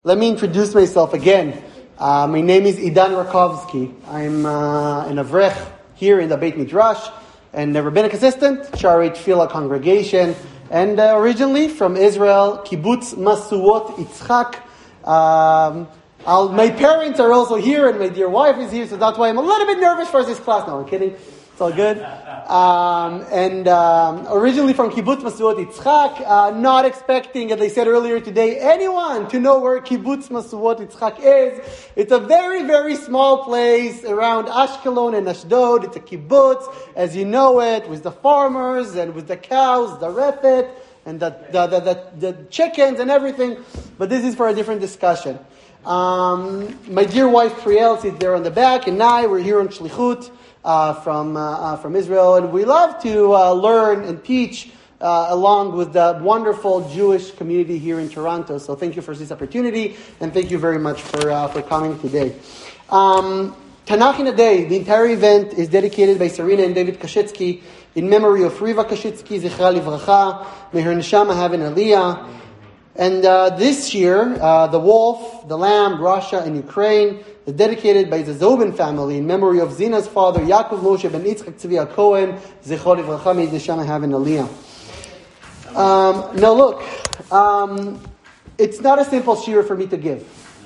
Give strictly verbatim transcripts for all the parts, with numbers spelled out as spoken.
Let me introduce myself again. Uh, my name is Idan Rakovsky. I'm uh, an Avrech here in the Beit Midrash and a rabbinic assistant, Sha'arei Tefillah congregation, and uh, originally from Israel, Kibbutz Masuot Yitzchak. Um, I'll, my parents are also here and my dear wife is here, so that's why I'm a little bit nervous for this class. No, I'm kidding. It's all good. Um, and um, originally from Kibbutz Masuot Yitzchak, uh, not expecting, as I said earlier today, anyone to know where Kibbutz Masuot Yitzchak is. It's a very, very small place around Ashkelon and Ashdod. It's a kibbutz, as you know it, with the farmers and with the cows, the refet, and the, the, the, the, the chickens and everything. But this is for a different discussion. Um, my dear wife Priel sits there on the back, and I, we're here on Shlichut. Uh, from uh, uh, from Israel, and we love to uh, learn and teach uh, along with the wonderful Jewish community here in Toronto. So thank you for this opportunity, and thank you very much for uh, for coming today. Um, Tanakh in a Day, the entire event is dedicated by Sarina and David Kashitsky in memory of Riva Kashitsky, Zichra Livracha. May her neshama have an aliyah. And uh, this year, uh, the wolf, the lamb, Russia, and Ukraine is dedicated by the Zobin family in memory of Zina's father, Yaakov Moshe ben Yitzchak Tzvi Cohen, Zichro Livracha, may his neshama have an aliyah. Um, now look, um, it's not a simple shir for me to give.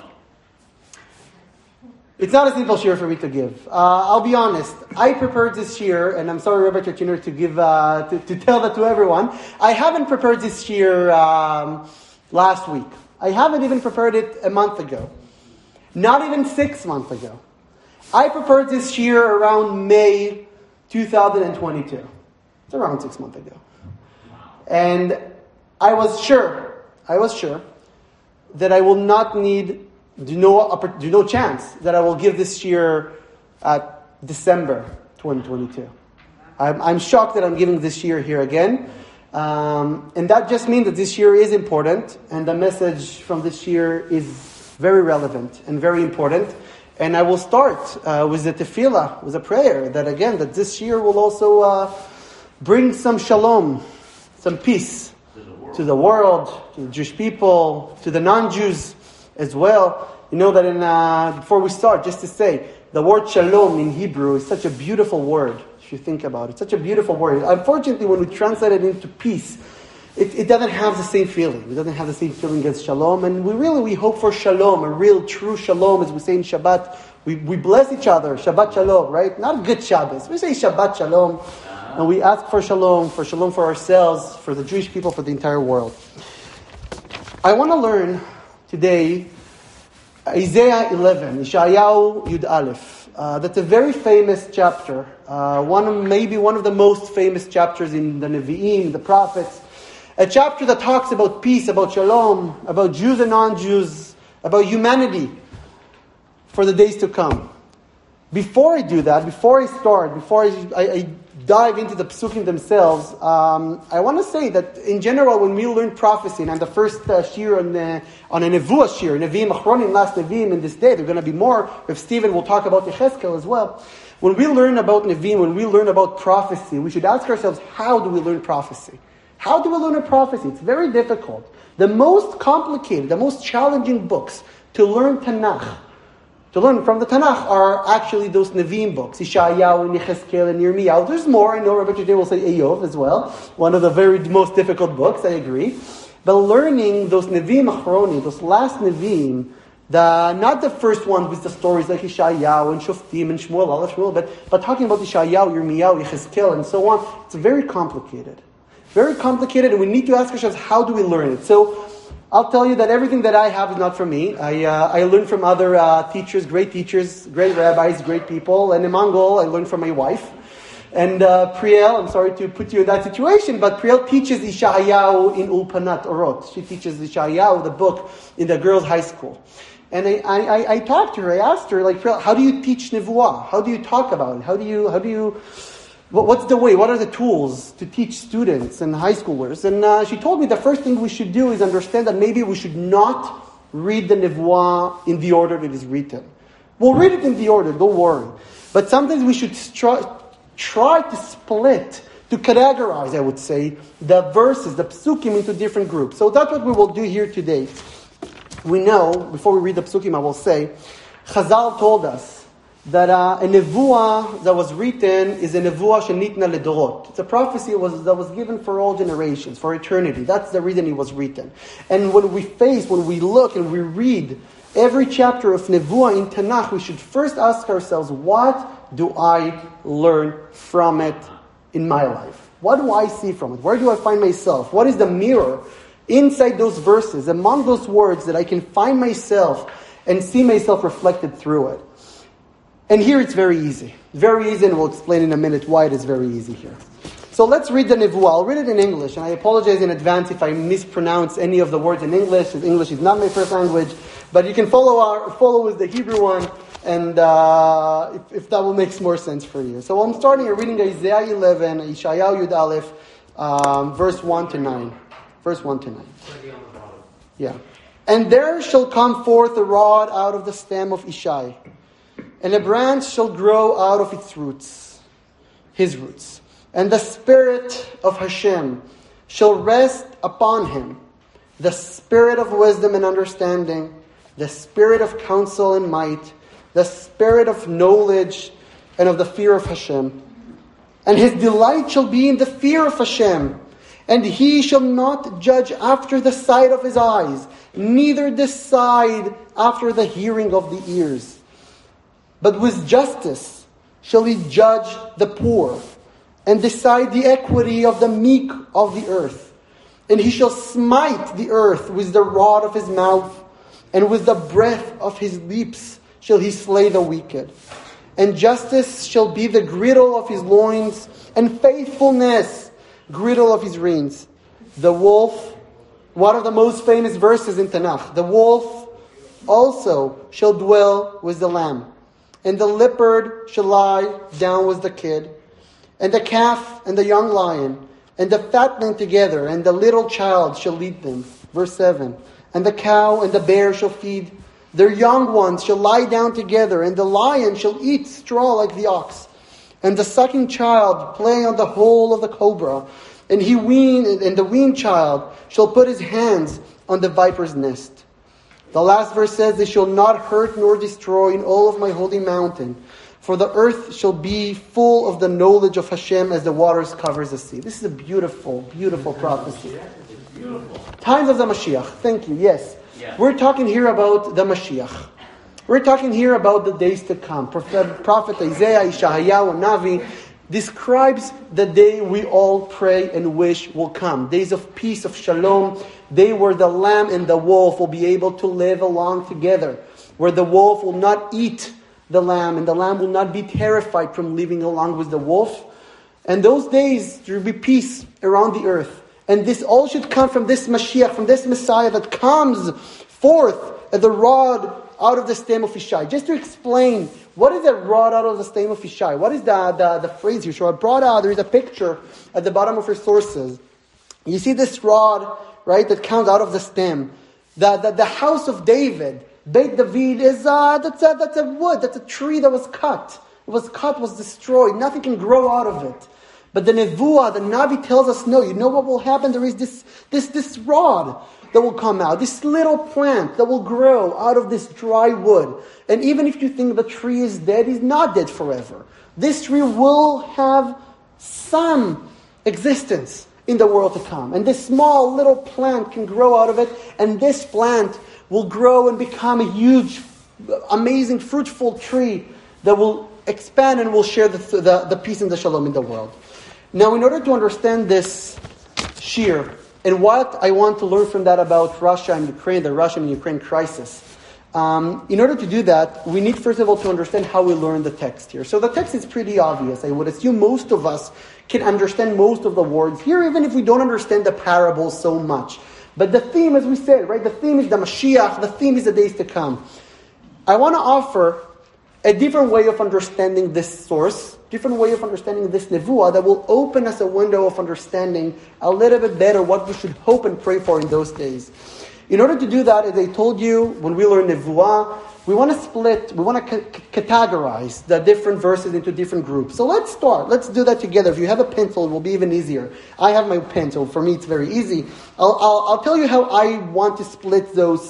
It's not a simple shir for me to give. Uh, I'll be honest. I prepared this shir, and I'm sorry, Rabbi Cherchiner, to give uh, to, to tell that to everyone. I haven't prepared this shir um, last week. I haven't even prepared it a month ago. Not even six months ago. I prepared this year around May two thousand twenty-two. It's around six months ago. And I was sure, I was sure that I will not need, do no, do no chance that I will give this year at December twenty twenty-two. I'm, I'm shocked that I'm giving this year here again. Um, and that just means that this year is important, and the message from this year is very relevant and very important. And I will start uh, with the tefillah, with a prayer that again, that this year will also uh, bring some shalom, some peace to the world, to the, world, to the Jewish people, to the non-Jews as well. You know that in uh, before we start, just to say, the word shalom in Hebrew is such a beautiful word. If you think about it, such a beautiful word. Unfortunately, when we translate it into peace, it, it doesn't have the same feeling. It doesn't have the same feeling as shalom. And we really, we hope for shalom, a real, true shalom, as we say in Shabbat. We, we bless each other, Shabbat shalom, right? Not good Shabbos. We say Shabbat shalom. And we ask for shalom, for shalom for ourselves, for the Jewish people, for the entire world. I want to learn today Isaiah eleven, Yeshayahu Yud Aleph. Uh, that's a very famous chapter. Uh, one of, maybe one of the most famous chapters in the Nevi'im, the prophets. A chapter that talks about peace, about shalom, about Jews and non-Jews, about humanity for the days to come. Before I do that, before I start, before I, I, I dive into the psukim themselves, um, I want to say that in general, when we learn prophecy, and the first uh, shir on, uh, on a nevuah shir, Nevi'im Achronim, last Nevi'im in this day, there are going to be more. If Stephen will talk about Yechezkel as well. When we learn about Nevi'im, when we learn about prophecy, we should ask ourselves, how do we learn prophecy? How do we learn a prophecy? It's very difficult. The most complicated, the most challenging books to learn Tanakh, to learn from the Tanakh, are actually those Nevi'im books, Yeshayahu and Yechezkel and Yirmiyahu. There's more. I know Rabbi today will say Eiyov as well, one of the very most difficult books, I agree. But learning those Nevi'im Achronim, those last Nevi'im, the, not the first ones with the stories like Yeshayahu and Shoftim and Shmuel, Allah Shmuel, but, but talking about Yeshayahu, Yirmiyahu, Yechezkel and so on, it's very complicated. Very complicated, and we need to ask ourselves, how do we learn it? So, I'll tell you that everything that I have is not from me. I uh, I learned from other uh, teachers, great teachers, great rabbis, great people. And in Mongol, I learned from my wife. And uh, Priel, I'm sorry to put you in that situation, but Priel teaches Yeshayahu in Ulpanat Orot. She teaches Yeshayahu, the book, in the girls' high school. And I, I, I talked to her, I asked her, like, Priel, how do you teach Nevuah? How do you talk about it? How do you, how do you... What's the way? What are the tools to teach students and high schoolers? And uh, she told me the first thing we should do is understand that maybe we should not read the Nevuah in the order that it is written. We'll read it in the order, don't worry. But sometimes we should try, try to split, to categorize, I would say, the verses, the psukim into different groups. So that's what we will do here today. we know, before we read the psukim, I will say, Chazal told us that uh, a nevuah that was written is a nevuah shenitna ledorot. It's a prophecy that was, that was given for all generations, for eternity. That's the reason it was written. And when we face, when we look and we read every chapter of nevuah in Tanakh, we should first ask ourselves, what do I learn from it in my life? What do I see from it? Where do I find myself? What is the mirror inside those verses, among those words, that I can find myself and see myself reflected through it? And here it's very easy. Very easy, and we'll explain in a minute why it is very easy here. So let's read the nevuah. I'll read it in English, and I apologize in advance if I mispronounce any of the words in English, as English is not my first language. But you can follow our follow with the Hebrew one, and uh, if, if that will make more sense for you. So I'm starting reading Isaiah eleven, Yeshayahu Yud Aleph, um, verse one to nine. Verse one to nine. Yeah. And there shall come forth a rod out of the stem of Ishai, and a branch shall grow out of its roots, his roots. And the Spirit of Hashem shall rest upon him, the Spirit of wisdom and understanding, the Spirit of counsel and might, the Spirit of knowledge and of the fear of Hashem. And his delight shall be in the fear of Hashem. And he shall not judge after the sight of his eyes, neither decide after the hearing of the ears. But with justice shall he judge the poor, and decide the equity of the meek of the earth. And he shall smite the earth with the rod of his mouth, and with the breath of his lips shall he slay the wicked. And justice shall be the girdle of his loins, and faithfulness girdle of his reins. The wolf, one of the most famous verses in Tanakh, the wolf also shall dwell with the lamb, and the leopard shall lie down with the kid, and the calf and the young lion, and the fatling together, and the little child shall lead them. Verse seven. And the cow and the bear shall feed, their young ones shall lie down together, and the lion shall eat straw like the ox. And the sucking child play on the hole of the cobra, and he wean, and the weaned child shall put his hands on the viper's nest. The last verse says, they shall not hurt nor destroy in all of my holy mountain, for the earth shall be full of the knowledge of Hashem as the waters covers the sea. This is a beautiful, beautiful prophecy. Times of the Mashiach. Thank you. Yes. Yeah. We're talking here about the Mashiach. We're talking here about the days to come. Prophet, Prophet Isaiah, Yeshayahu, Navi describes the day we all pray and wish will come. Days of peace, of shalom. Day where the lamb and the wolf will be able to live along together. Where the wolf will not eat the lamb, and the lamb will not be terrified from living along with the wolf. And those days, there will be peace around the earth. And this all should come from this Mashiach, from this Messiah that comes forth as the rod out of the stem of Ishai. Just to explain, what is a rod out of the stem of Ishai? What is the, the, the phrase here? So I brought out, there is a picture at the bottom of your sources. You see this rod, right, that comes out of the stem. The, the, the house of David, Beit David, is uh, that's, a, that's a wood, that's a tree that was cut. It was cut, was destroyed. Nothing can grow out of it. But the Nevuah, the Navi tells us, no, you know what will happen? There is this, this, this rod that will come out, this little plant that will grow out of this dry wood. And even if you think the tree is dead, it's not dead forever. This tree will have some existence in the world to come. And this small little plant can grow out of it, and this plant will grow and become a huge, amazing, fruitful tree that will expand and will share the, the, the peace and the shalom in the world. Now, in order to understand this shir, and what I want to learn from that about Russia and Ukraine, the Russia and Ukraine crisis, um, in order to do that, we need first of all to understand how we learn the text here. So the text is pretty obvious. I would assume most of us can understand most of the words here, even if we don't understand the parable so much. But the theme, as we said, right, the theme is the Mashiach, the theme is the days to come. I want to offer a different way of understanding this source, different way of understanding this nevuah that will open us a window of understanding a little bit better what we should hope and pray for in those days. In order to do that, as I told you, when we learn nevuah, we want to split, we want to c- categorize the different verses into different groups. So let's start. Let's do that together. If you have a pencil, it will be even easier. I have my pen, so for me it's very easy. I'll, I'll, I'll tell you how I want to split those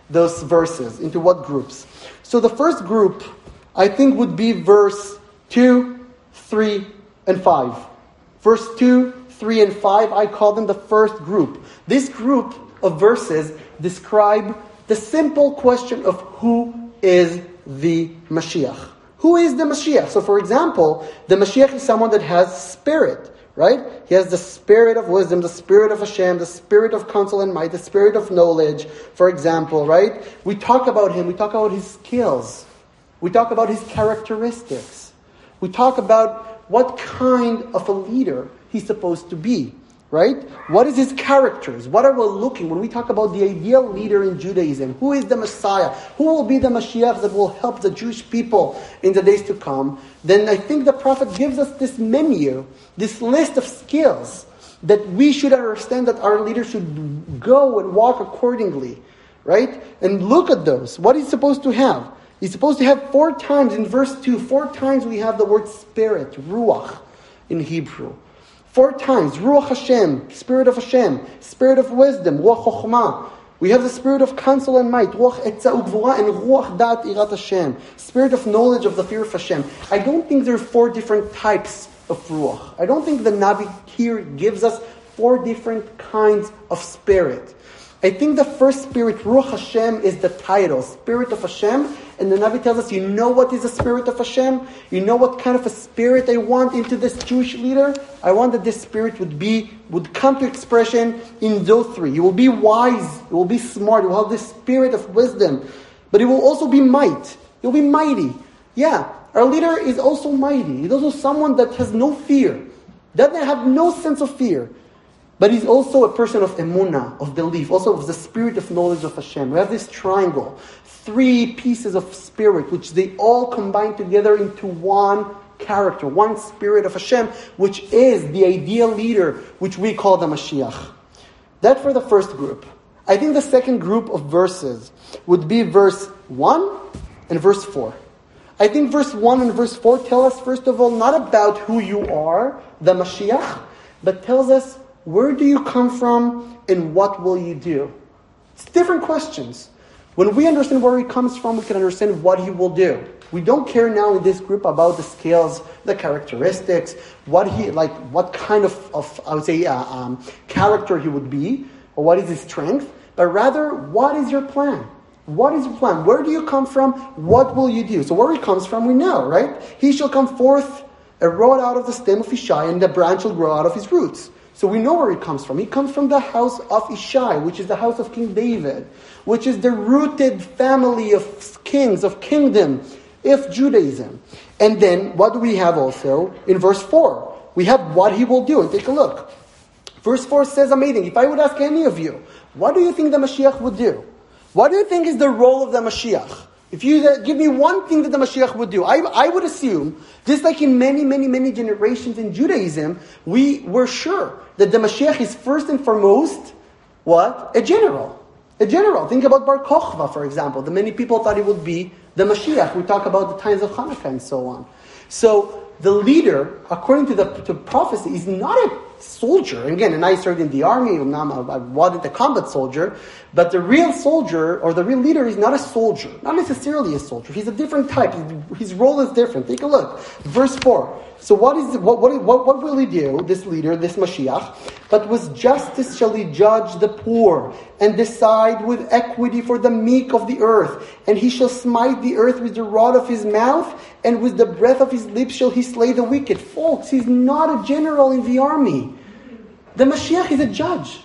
those verses, into what groups. So the first group, I think, would be verse two, three, and five. Verse two, three, and five, I call them the first group. This group of verses describe the simple question of who is the Mashiach. Who is the Mashiach? So for example, the Mashiach is someone that has spirit, right? He has the spirit of wisdom, the spirit of Hashem, the spirit of counsel and might, the spirit of knowledge, for example, right? We talk about him, we talk about his skills, we talk about his characteristics, we talk about what kind of a leader he's supposed to be, right? What is his characters? What are we looking when we talk about the ideal leader in Judaism? Who is the Messiah? Who will be the Mashiach that will help the Jewish people in the days to come? Then I think the Prophet gives us this menu, this list of skills that we should understand that our leader should go and walk accordingly, right? And look at those. What he's supposed to have. He's supposed to have four times in verse two, four times we have the word spirit, ruach, in Hebrew. Four times, Ruach Hashem, Spirit of Hashem, Spirit of Wisdom, Ruach Chokhmah. We have the Spirit of Counsel and Might, Ruach Etzah Ugvura, and Ruach Dat Irat Hashem, Spirit of Knowledge of the Fear of Hashem. I don't think there are four different types of Ruach. I don't think the Nabi here gives us four different kinds of spirit. I think the first spirit, Ruach Hashem, is the title, Spirit of Hashem. And the Nabi tells us, you know what is the Spirit of Hashem? You know what kind of a spirit I want into this Jewish leader? I want that this spirit would be, would come to expression in those three. He will be wise, he will be smart, he will have this spirit of wisdom. But he will also be might. He will be mighty. Yeah, our leader is also mighty. He's also someone that has no fear. Doesn't have no sense of fear. But he's also a person of emunah, of belief, also of the spirit of knowledge of Hashem. We have this triangle, three pieces of spirit, which they all combine together into one character, one spirit of Hashem, which is the ideal leader, which we call the Mashiach. That for the first group. I think the second group of verses would be verse one and verse four. I think verse one and verse four tell us, first of all, not about who you are, the Mashiach, but tells us, where do you come from and what will you do? It's different questions. When we understand where he comes from, we can understand what he will do. We don't care now in this group about the skills, the characteristics, what he like, what kind of, of I would say, uh, um, character he would be, or what is his strength, but rather, what is your plan? What is your plan? Where do you come from? What will you do? So where he comes from, we know, right? He shall come forth a rod out of the stem of Ishai, and the branch will grow out of his roots. So we know where he comes from. He comes from the house of Ishai, which is the house of King David, which is the rooted family of kings, of kingdom, of Judaism. And then, what do we have also in verse four? We have what he will do. And take a look. Verse four says amazing. If I would ask any of you, what do you think the Mashiach would do? What do you think is the role of the Mashiach? If you uh, give me one thing that the Mashiach would do, I, I would assume, just like in many, many, many generations in Judaism, we were sure that the Mashiach is first and foremost, what? A general. A general. Think about Bar Kokhba, for example. The many people thought he would be the Mashiach. We talk about the times of Hanukkah and so on. So, the leader, according to the to prophecy, is not a soldier. Again, and I served in the army, I wasn't a combat soldier, but the real soldier, or the real leader, is not a soldier. Not necessarily a soldier. He's a different type. His role is different. Take a look. Verse four. So what is what what what, what will he do, this leader, this Mashiach? But with justice shall he judge the poor, and decide with equity for the meek of the earth. And he shall smite the earth with the rod of his mouth, and with the breath of his lips shall he slay the wicked. Folks, he's not a general in the army. The Mashiach is a judge.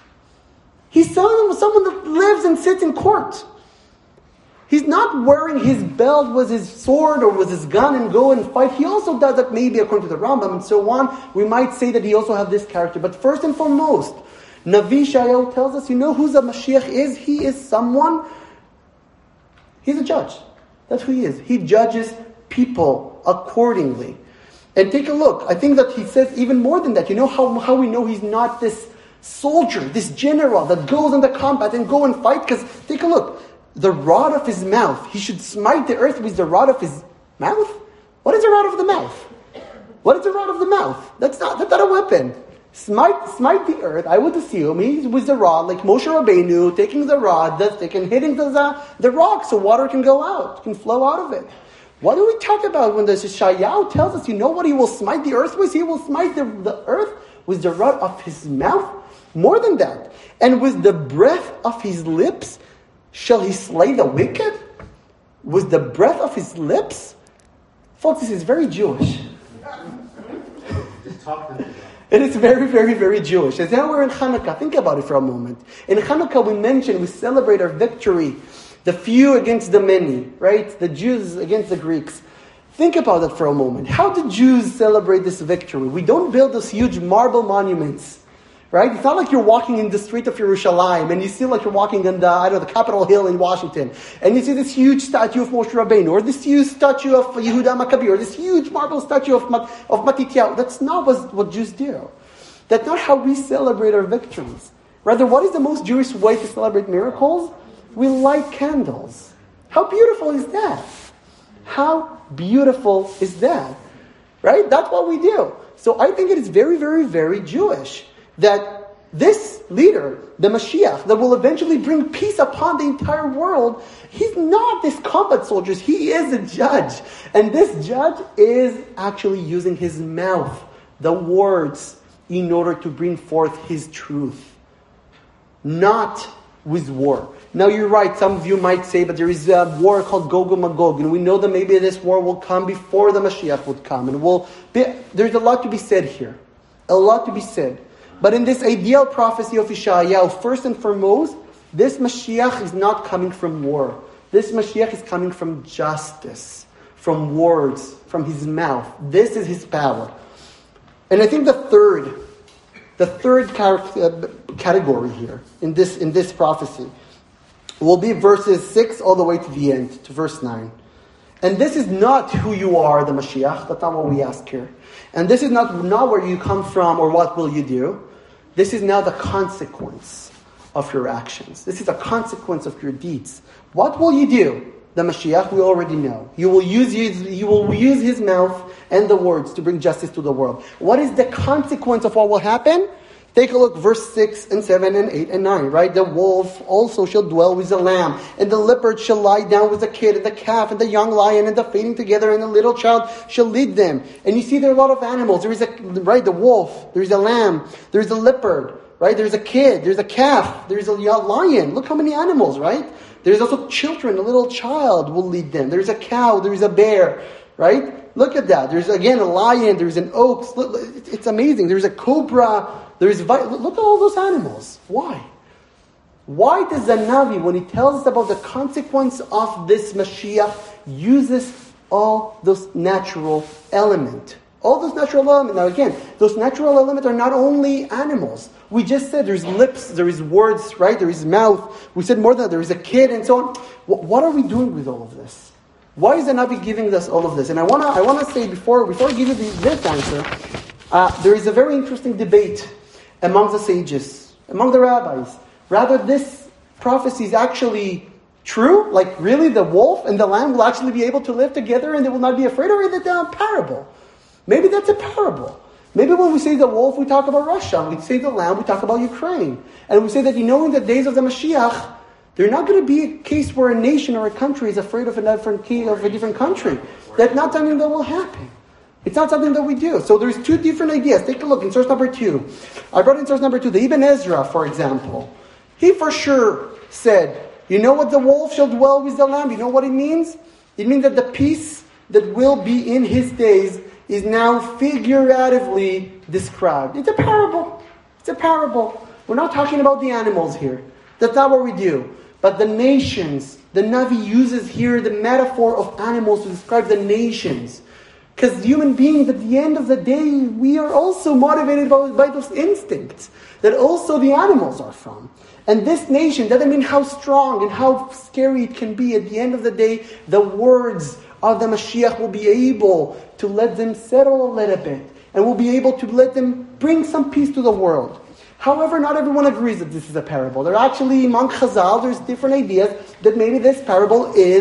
He's someone, someone that lives and sits in court. He's not wearing his belt with his sword or with his gun and go and fight. He also does that maybe according to the Rambam and so on. We might say that he also has this character. But first and foremost, Navi Shayahu tells us, you know who the Mashiach is? He is someone, he's a judge. That's who he is. He judges people accordingly. And take a look. I think that he says even more than that. You know how, how we know he's not this soldier, this general that goes into combat and go and fight? Because take a look. The rod of his mouth. He should smite the earth with the rod of his mouth? What is the rod of the mouth? What is the rod of the mouth? That's not, that's not a weapon. Smite, smite the earth, I would assume, he's with the rod, like Moshe Rabbeinu, taking the rod, the stick, and hitting the, the rock so water can go out, can flow out of it. What do we talk about when the Yeshayahu tells us, you know what he will smite the earth with? He will smite the, the earth with the rod of his mouth. More than that. And with the breath of his lips, shall he slay the wicked? With the breath of his lips? Folks, this is very Jewish. Just talk to them. It is very, very, very Jewish. As now we're in Hanukkah, think about it for a moment. In Hanukkah we mention, we celebrate our victory. The few against the many, right? The Jews against the Greeks. Think about it for a moment. How do Jews celebrate this victory? We don't build those huge marble monuments, right? It's not like you're walking in the street of Yerushalayim and you see like you're walking on the, I don't know, the Capitol Hill in Washington, and you see this huge statue of Moshe Rabbeinu, or this huge statue of Yehuda Maccabi, or this huge marble statue of, Mat- of Matityahu. That's not what, what Jews do. That's not how we celebrate our victories. Rather, what is the most Jewish way to celebrate miracles? We light candles. How beautiful is that? How beautiful is that? Right? That's what we do. So I think it is very, very, very Jewish that this leader, the Mashiach, that will eventually bring peace upon the entire world, he's not this combat soldier. He is a judge. And this judge is actually using his mouth, the words, in order to bring forth his truth. Not with war. Now you're right, some of you might say, but there is a war called Gog and Magog, and we know that maybe this war will come before the Mashiach would come, and will be, there's a lot to be said here. A lot to be said. But in this ideal prophecy of Yeshayahu, first and foremost, this Mashiach is not coming from war. This Mashiach is coming from justice, from words, from his mouth. This is his power. And I think the third, the third category here in this in this prophecy will be verses six all the way to the end, to verse nine. And this is not who you are, the Mashiach. That's not what we ask here. And this is not, not where you come from or what will you do. This is now the consequence of your actions. This is a consequence of your deeds. What will you do? The Mashiach, we already know. You will use his, you will use his mouth and the words to bring justice to the world. What is the consequence of what will happen? Take a look, verse six and seven and eight and nine, right? The wolf also shall dwell with the lamb, and the leopard shall lie down with the kid, and the calf, and the young lion, and the feeding together, and the little child shall lead them. And you see there are a lot of animals. There is a, right, the wolf, there is a lamb, there is a leopard, right? There's a kid, there's a calf, there's a lion. Look how many animals, right? There's also children, a little child will lead them. There's a cow, there's a bear, right? Look at that. There's again a lion, there's an ox. It's amazing. There's a cobra. There's look at all those animals. Why? Why does the Navi, when he tells us about the consequence of this Mashiach, uses all those natural elements? All those natural elements. Now again, those natural elements are not only animals. We just said there's lips, there is words, right? There is mouth. We said more than that. There is a kid and so on. What are we doing with all of this? Why is the Navi giving us all of this? And I wanna, I wanna say before, before I give you the, this answer, uh, there is a very interesting debate among the sages, among the rabbis. Rather, this prophecy is actually true, like really the wolf and the lamb will actually be able to live together and they will not be afraid, or is it a parable? Maybe that's a parable. Maybe when we say the wolf, we talk about Russia. When we say the lamb, we talk about Ukraine. And we say that, you know, in the days of the Mashiach, there's not going to be a case where a nation or a country is afraid of a different key of a different country. That's not something that will happen. It's not something that we do. So there's two different ideas. Take a look in source number two. I brought in source number two. The Ibn Ezra, for example. He for sure said, you know what the wolf shall dwell with the lamb? You know what it means? It means that the peace that will be in his days is now figuratively described. It's a parable. It's a parable. We're not talking about the animals here. That's not what we do. But the nations, the Navi uses here the metaphor of animals to describe the nations. Because human beings, at the end of the day, we are also motivated by, by those instincts that also the animals are from. And this nation doesn't mean how strong and how scary it can be. At the end of the day, the words of the Mashiach will be able to let them settle a little bit. And will be able to let them bring some peace to the world. However, not everyone agrees that this is a parable. There are actually, among Chazal, there's different ideas that maybe this parable is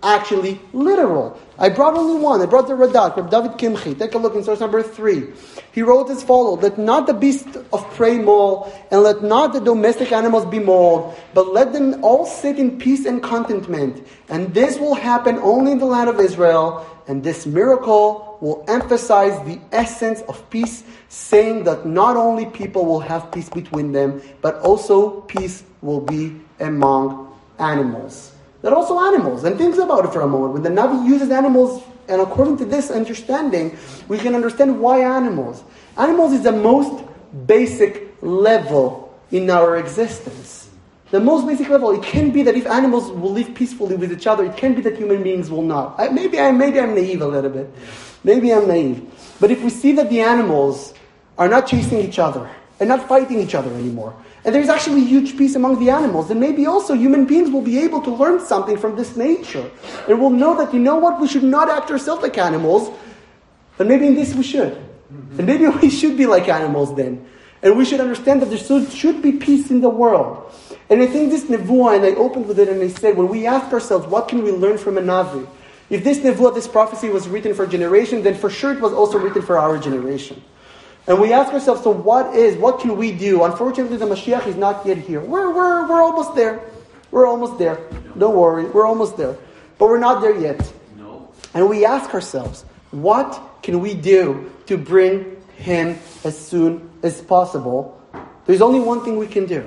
actually literal. I brought only one. I brought the Radak, Reb David Kimchi. Take a look in source number three. He wrote as follows: let not the beast of prey maul, and let not the domestic animals be mauled, but let them all sit in peace and contentment. And this will happen only in the land of Israel, and this miracle will emphasize the essence of peace, saying that not only people will have peace between them, but also peace will be among animals. That also animals. And think about it for a moment. When the Navi uses animals, and according to this understanding, we can understand why animals. Animals is the most basic level in our existence. The most basic level. It can be that if animals will live peacefully with each other, it can be that human beings will not. I, maybe, I, maybe I'm naive a little bit. Maybe I'm naive. But if we see that the animals are not chasing each other and not fighting each other anymore, and there's actually huge peace among the animals, then maybe also human beings will be able to learn something from this nature. And we'll know that, you know what, we should not act ourselves like animals, but maybe in this we should. And maybe we should be like animals then. And we should understand that there should, should be peace in the world. And I think this nevuah, and I opened with it and I said, when we ask ourselves, what can we learn from a Navi? If this nevuah, this prophecy was written for a generation, then for sure it was also written for our generation. And we ask ourselves, so what is, what can we do? Unfortunately, the Mashiach is not yet here. We're, we're, we're almost there. We're almost there. Don't worry, we're almost there. But we're not there yet. No. And we ask ourselves, what can we do to bring him as soon as possible? There's only one thing we can do.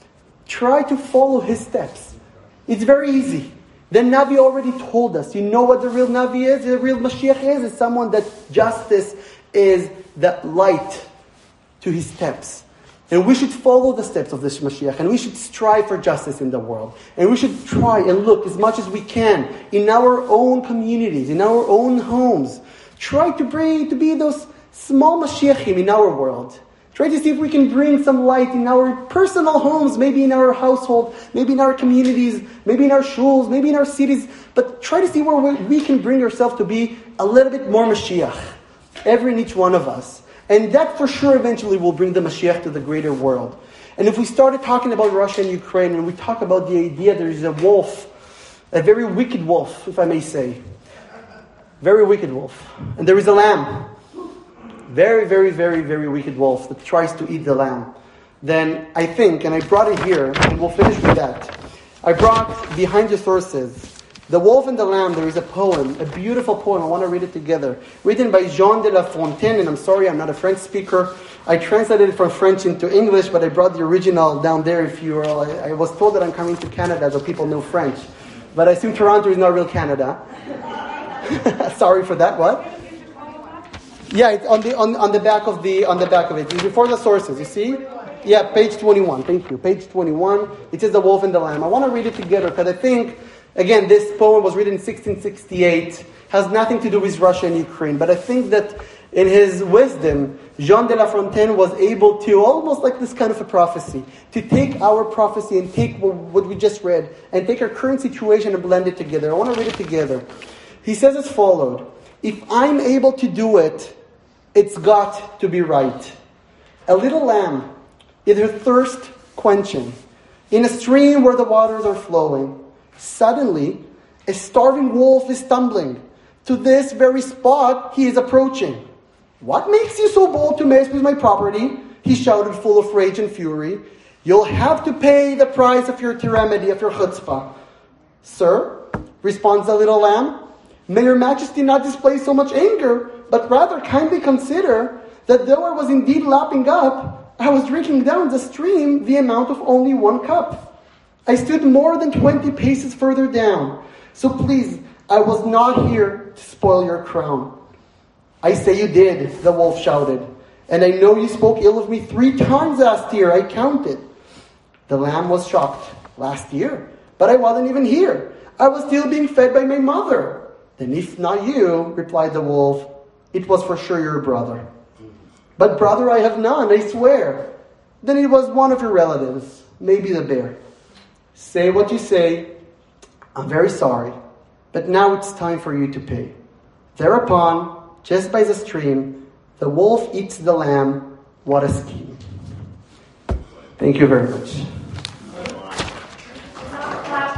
Try to follow his steps. It's very easy. The Navi already told us. You know what the real Navi is? The real Mashiach is? Is someone that justice is the light to his steps. And we should follow the steps of this Mashiach. And we should strive for justice in the world. And we should try and look as much as we can in our own communities, in our own homes. Try to bring, to be those small Mashiachim in our world. Try to see if we can bring some light in our personal homes, maybe in our household, maybe in our communities, maybe in our shuls, maybe in our cities. But try to see where we, we can bring ourselves to be a little bit more Mashiach. Every and each one of us. And that for sure eventually will bring the Mashiach to the greater world. And if we started talking about Russia and Ukraine, and we talk about the idea there is a wolf, a very wicked wolf, if I may say. Very wicked wolf. And there is a lamb. Very, very, very, very wicked wolf that tries to eat the lamb. Then I think, and I brought it here, and we'll finish with that. I brought behind the sources, The Wolf and the Lamb. There is a poem, a beautiful poem. I want to read it together. Written by Jean de La Fontaine, and I'm sorry, I'm not a French speaker. I translated it from French into English, but I brought the original down there. If you are, I, I was told that I'm coming to Canada, so people know French. But I assume Toronto is not real Canada. Sorry for that. What? Yeah, it's on the on, on the back of the on the back of it. It's before the sources. You see? Yeah, page twenty-one. Thank you. Page twenty-one. It says The Wolf and the Lamb. I want to read it together because I think, again, this poem was written in sixteen sixty-eight. Has nothing to do with Russia and Ukraine. But I think that in his wisdom, Jean de La Fontaine was able to, almost like this kind of a prophecy, to take our prophecy and take what we just read and take our current situation and blend it together. I want to read it together. He says as followed: if I'm able to do it, it's got to be right. A little lamb, in her thirst quenching, in a stream where the waters are flowing. Suddenly, a starving wolf is stumbling. To this very spot he is approaching. "What makes you so bold to mess with my property?" he shouted, full of rage and fury. "You'll have to pay the price of your tyranny, of your chutzpah." "Sir," responds the little lamb, "may your majesty not display so much anger, but rather kindly consider that though I was indeed lapping up, I was drinking down the stream the amount of only one cup. I stood more than twenty paces further down, so please, I was not here to spoil your crown." "I say you did," the wolf shouted, "and I know you spoke ill of me three times last year, I counted." The lamb was shocked. "Last year? But I wasn't even here. I was still being fed by my mother." "Then if not you," replied the wolf, "it was for sure your brother." "But brother I have none, I swear." "Then it was one of your relatives, maybe the bear." "Say what you say. I'm very sorry, but now it's time for you to pay." Thereupon, just by the stream, the wolf eats the lamb. What a scheme. Thank you very much.